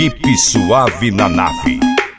Equipe Suave na nave.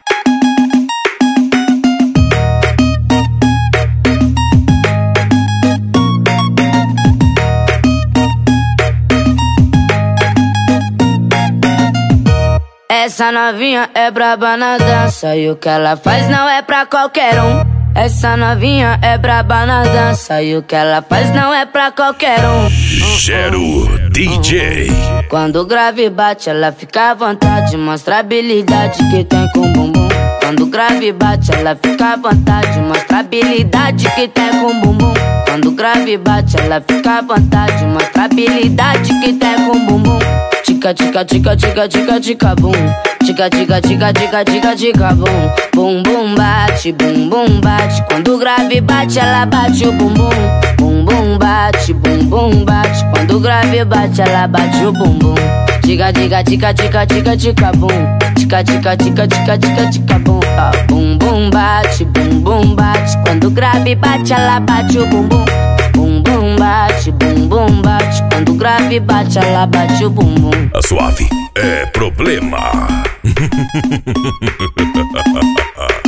Essa novinha é braba na dança e o que ela faz não é pra qualquer um. Essa novinha é braba na dança e o que ela faz não é pra qualquer um. Gero DJ. Quando o grave bate, ela fica à vontade, mostra a habilidade que tem com o bumbum. Quando o grave bate, ela fica à vontade, mostra a habilidade que tem com o bumbum. Quando o grave bate, ela fica à vontade, mostra a habilidade que tem com o bumbum. Tica tica tica tica tica tica bum. Tica tica tica tica tica tica bum. Bum bum bate, bum bum bate. Quando o grave bate, ela bate o bumbum. Bum bum bate, bum bum bate. Quando o grave bate, ela bate o bumbum. Tica tica tica tica tica tica bum. Tica tica tica tica tica tica bum. Bum bum bate, bum bum bate. Quando o grave bate, ela bate o bumbum. Bum bum bate, bum bum bate. Quando o grave bate, ela bate o bumbum. A Suave é problema.